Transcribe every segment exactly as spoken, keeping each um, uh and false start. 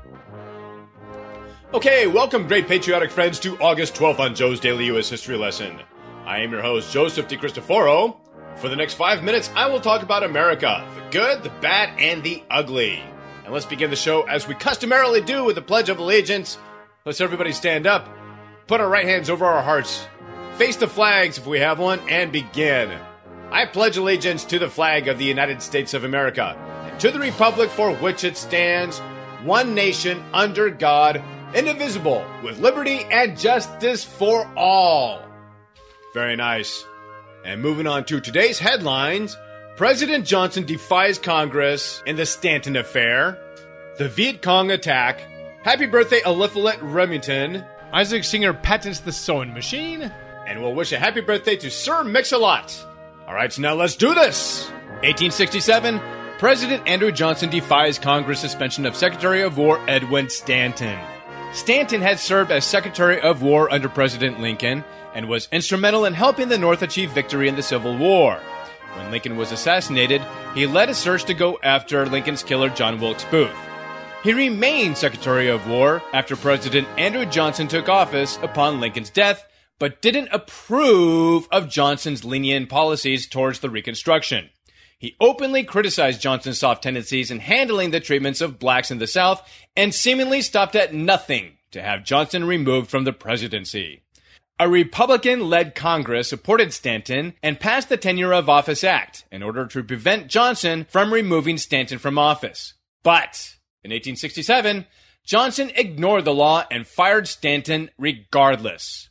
Okay, welcome, great patriotic friends, to August twelfth on Joe's Daily U S History Lesson. I am your host, Joseph DeCristoforo. For the next five minutes, I will talk about America, the good, the bad, and the ugly. And let's begin the show as we customarily do with the Pledge of Allegiance. Let's everybody stand up, put our right hands over our hearts, face the flags if we have one, and begin. I pledge allegiance to the flag of the United States of America, and to the republic for which it stands, one nation, under God, indivisible, with liberty and justice for all. Very nice. And moving on to today's headlines, President Johnson defies Congress in the Stanton affair, the Viet Cong attack, happy birthday Eliphalet Remington, Isaac Singer patents the sewing machine, and we'll wish a happy birthday to Sir Mix-a-Lot. All right, so now let's do this. eighteen sixty-seven, President Andrew Johnson defies Congress suspension of Secretary of War Edwin Stanton. Stanton had served as Secretary of War under President Lincoln and was instrumental in helping the North achieve victory in the Civil War. When Lincoln was assassinated, he led a search to go after Lincoln's killer, John Wilkes Booth. He remained Secretary of War after President Andrew Johnson took office upon Lincoln's death, but didn't approve of Johnson's lenient policies towards the Reconstruction. He openly criticized Johnson's soft tendencies in handling the treatments of blacks in the South and seemingly stopped at nothing to have Johnson removed from the presidency. A Republican-led Congress supported Stanton and passed the Tenure of Office Act in order to prevent Johnson from removing Stanton from office. But in eighteen sixty-seven, Johnson ignored the law and fired Stanton regardless.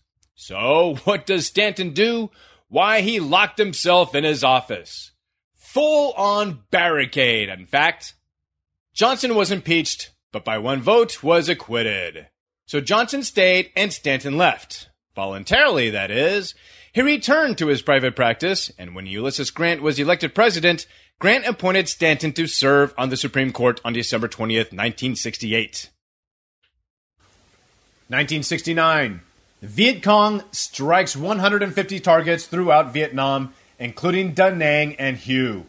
So what does Stanton do? Why, he locked himself in his office. Full-on barricade, in fact. Johnson was impeached, but by one vote was acquitted. So Johnson stayed and Stanton left. Voluntarily, that is. He returned to his private practice, and when Ulysses Grant was elected president, Grant appointed Stanton to serve on the Supreme Court on December twentieth, nineteen sixty-eight. nineteen sixty-nine. The Viet Cong strikes one hundred fifty targets throughout Vietnam, including Da Nang and Hue.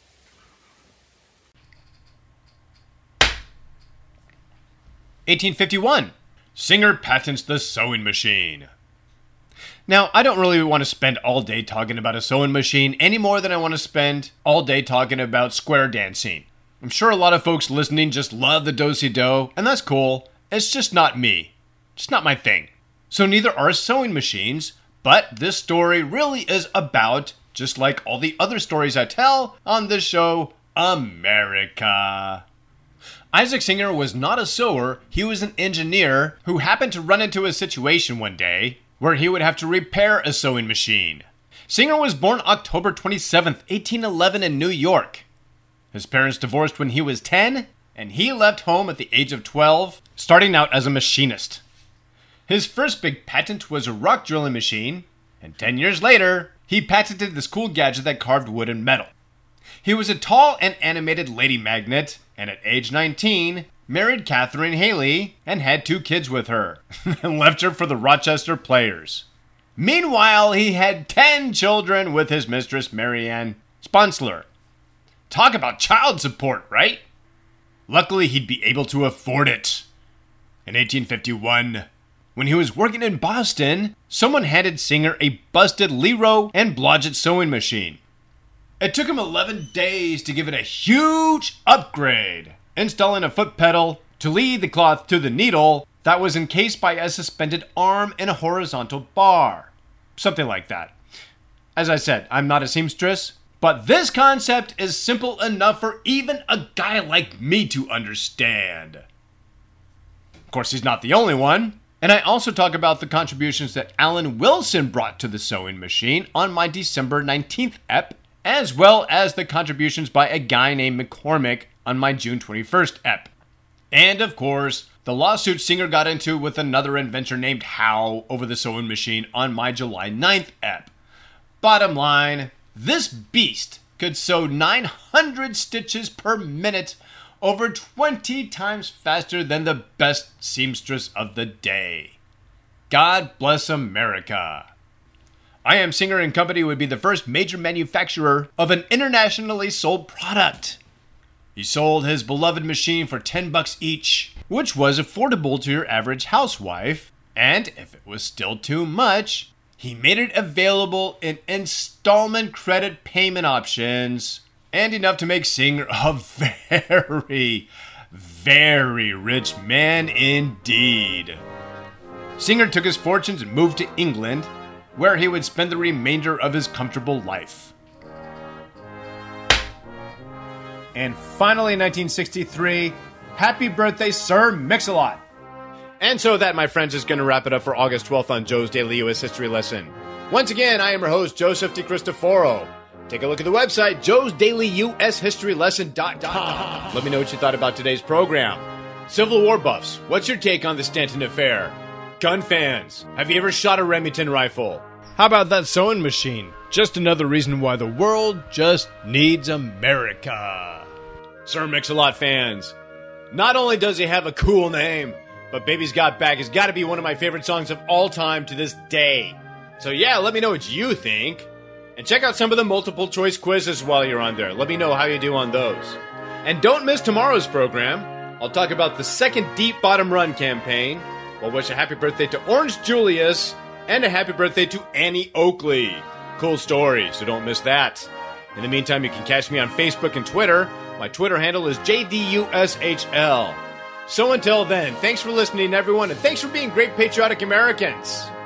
eighteen fifty-one. Singer patents the sewing machine. Now, I don't really want to spend all day talking about a sewing machine any more than I want to spend all day talking about square dancing. I'm sure a lot of folks listening just love the do-si-do, and that's cool. It's just not me. Just not my thing. So neither are sewing machines, but this story really is about, just like all the other stories I tell on this show, America. Isaac Singer was not a sewer, he was an engineer who happened to run into a situation one day where he would have to repair a sewing machine. Singer was born October twenty-seventh, eighteen eleven in New York. His parents divorced when he was ten, and he left home at the age of twelve, starting out as a machinist. His first big patent was a rock drilling machine, and ten years later, he patented this cool gadget that carved wood and metal. He was a tall and animated lady magnet, and at age nineteen, married Catherine Haley and had two kids with her, and left her for the Rochester Players. Meanwhile, he had ten children with his mistress, Marianne Sponsler. Talk about child support, right? Luckily, he'd be able to afford it. In eighteen fifty-one, when he was working in Boston, someone handed Singer a busted Leroy and Blodgett sewing machine. It took him eleven days to give it a huge upgrade, installing a foot pedal to lead the cloth to the needle that was encased by a suspended arm and a horizontal bar. Something like that. As I said, I'm not a seamstress, but this concept is simple enough for even a guy like me to understand. Of course, he's not the only one. And I also talk about the contributions that Alan Wilson brought to the sewing machine on my December nineteenth ep, as well as the contributions by a guy named McCormick on my June twenty-first ep. And of course, the lawsuit Singer got into with another inventor named Howe over the sewing machine on my July ninth ep. Bottom line, this beast could sew nine hundred stitches per minute, over twenty times faster than the best seamstress of the day. God bless America. I Am Singer and Company would be the first major manufacturer of an internationally sold product. He sold his beloved machine for ten bucks each, which was affordable to your average housewife, and if it was still too much, he made it available in installment credit payment options, and enough to make Singer a very, very rich man indeed. Singer took his fortunes and moved to England, where he would spend the remainder of his comfortable life. And finally, in nineteen sixty-three, happy birthday, Sir Mix-a-Lot. And so that, my friends, is going to wrap it up for August twelfth on Joe's Daily U S History Lesson. Once again, I am your host, Joseph DeCristoforo. Take a look at the website, joes daily u s history lesson dot com. Let me know what you thought about today's program. Civil War buffs, what's your take on the Stanton affair? Gun fans, have you ever shot a Remington rifle? How about that sewing machine? Just another reason why the world just needs America. Sir Mix-a-Lot fans, not only does he have a cool name, but Baby's Got Back has got to be one of my favorite songs of all time to this day. So yeah, let me know what you think. And check out some of the multiple choice quizzes while you're on there. Let me know how you do on those. And don't miss tomorrow's program. I'll talk about the second Deep Bottom Run campaign. We'll wish a happy birthday to Orange Julius and a happy birthday to Annie Oakley. Cool story, so don't miss that. In the meantime, you can catch me on Facebook and Twitter. My Twitter handle is J D U S H L. So until then, thanks for listening, everyone, and thanks for being great patriotic Americans.